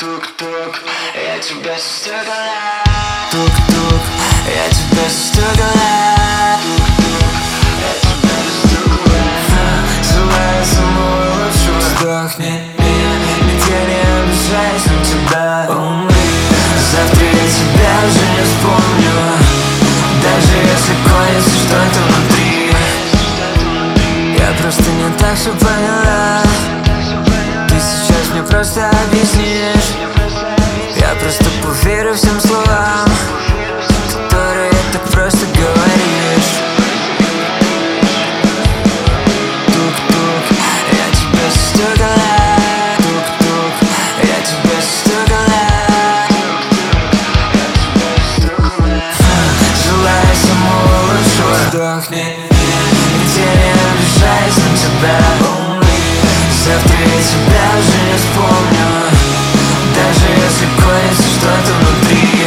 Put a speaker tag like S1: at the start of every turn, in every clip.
S1: Тук-тук, я тебя стукала. Тук-тук, я тебя стукала. Я тебя стукала. Желаю самого лучшего. Вздохни, ведь я не обижаюсь на тебя. Завтра я тебя уже не вспомню, даже если конится что-то внутри. Я просто не так все поняла. Ты сейчас мне просто объяснишь. Я просто поверю всем словам, которые так просто говоришь. Тук-тук, я тебя стукала. Тук-тук, я тебя стукала. Желаю самого лучшего. Вздохни, ведь я не обижаюсь на тебя. Завтра я тебя уже не вспомню, даже если конится что-то внутри.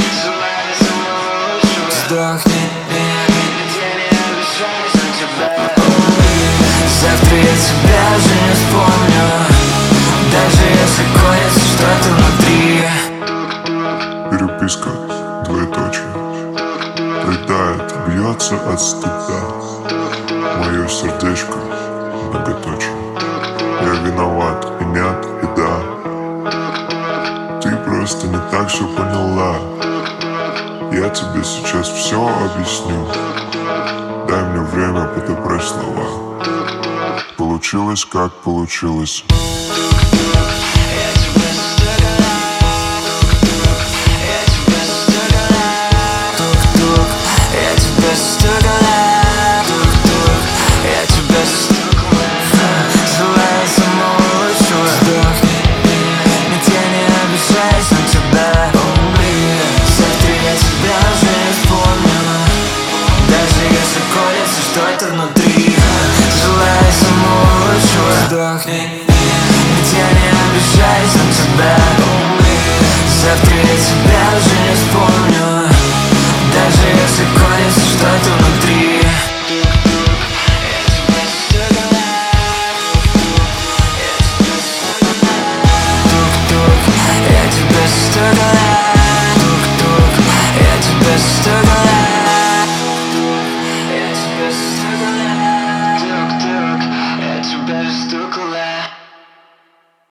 S1: Вздохни, ведь я не обижаюсь на тебя. Завтра я тебя уже не вспомню, даже если конится что-то внутри.
S2: Переписка, двоеточие. Рыдает, бьется от стыда мое сердечко, многоточие. Я виноват, и нет, и да. Ты просто не так все поняла. Я тебе сейчас все объясню. Дай мне время подобрать слова. Получилось, как получилось.
S1: Что-то внутри. Желаю самого лучшего. Вздохни.